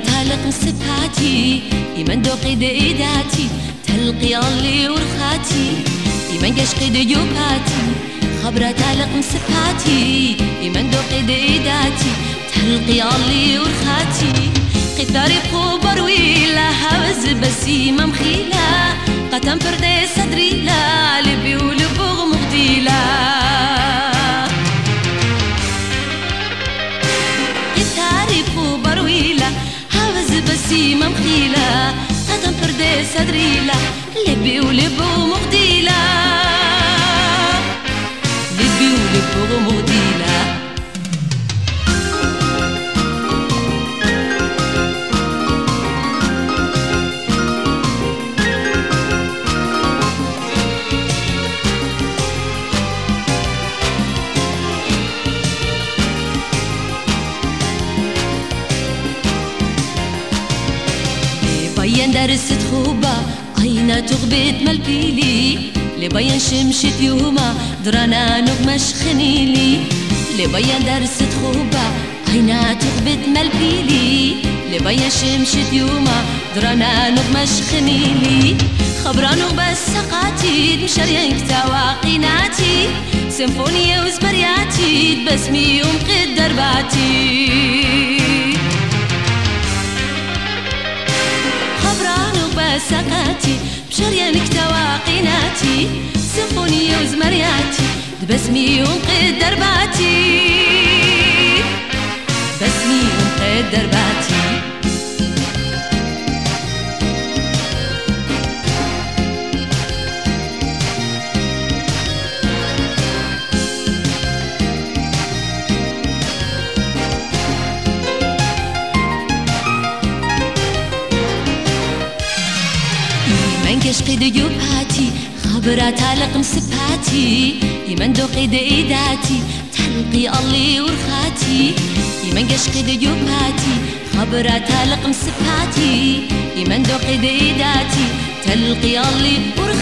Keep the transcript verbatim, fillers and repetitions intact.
تعلق مسباتي إيمان دوقي ديداتي تلقي اللي ورخاتي إيمان قشقي ديوباتي خبرة تعلق مسباتي إيمان دوقي ديداتي تلقي اللي ورخاتي قطاري بخبر ويلا هوز بسيمة مخيلة قتم فردي صدري لا لبي ولبغ مغديلة قطاري بخبر ويلا هوز بسيمة مخيلة قتم فردي صدري لا لبي ولبغ مغديلة لبي ولبغ مغديلة بيان درست خوبة عينا تغبت مالبيلي لبيان شمشت يوما درانا نغمش خنيلي لبيان درست خوبة عينا تغبت مالبيلي لبيان شمشت يوما درانا نغمش خنيلي خبرانو بس سقاتي مشاريان كتاوا قيناتي سيمفونية وزمرياتي بسمي ومقد درباتي سقاتي بشريان كتوا قيناتي سيمفونية وزمرياتي بسمي ونقد درباتي بسمي ونقد درباتي قشقي ديوباتي خبرة تعلق مسباتي إيمان دوقي ديداتي تحلقي اللي ورخاتي إيمان قشقي ديوباتي خبرة تعلق مسباتي إيمان دوقي ديداتي تلقي اللي ورخاتي